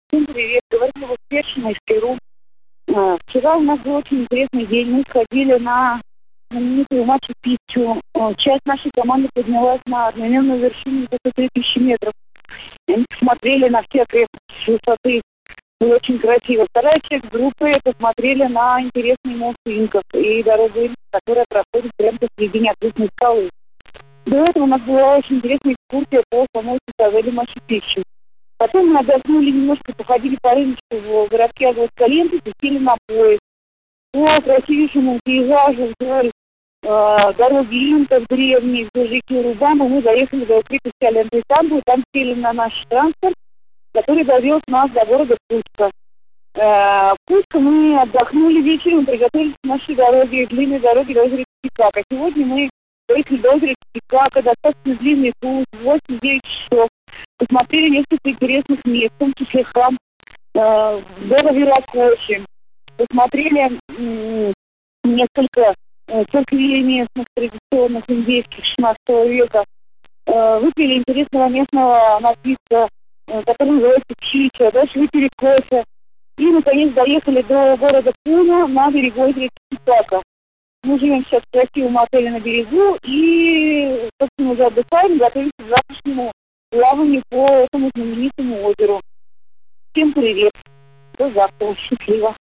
Всем привет, говорю вот Першина из Перу. Вчера у нас был очень интересный день. Мы сходили на знаменитую Мачу-Пикчу. Часть нашей команды поднялась на одноименную вершину высоты 3000 метров. И мы посмотрели на все окрестности с высоты. Было очень красиво. Вторая часть группы посмотрели на интересный мост инков и дорогу инков, которая проходит прямо посередине отвесной скалы. До этого у нас была очень интересная экскурсия по самой цитадели Мачу-Пикчу. Потом мы отдохнули немножко, походили по рынку в городке Агуаскалиентес и сели на поезд. По красивейшему пейзажу вдоль дороги инков древней, вдоль реки Урубамбы мы доехали до крепости Олянтайсамбу, и там сели на наш транспорт, который довез нас до города Куско. В Куско мы отдохнули вечером, приготовились к нашей дороге, длинной дороге до озера Титикака. Сегодня мы доехали до озера Титикака, достаточно длинный путь, 8-9 часов. Посмотрели несколько интересных мест, в том числе храм Бога Виракоши. Посмотрели несколько церквей местных, традиционных, индейских, 16 века. Выпили интересного местного напитка, который называется чича. Дальше выпили кофе. И, наконец, доехали до города Пуна на берегу озера Титикака. Мы живем сейчас в красивом отеле на берегу и, собственно, уже отдыхаем, готовимся к завтрашнему плаванию по этому знаменитому озеру. Всем привет. До завтра. Счастливо.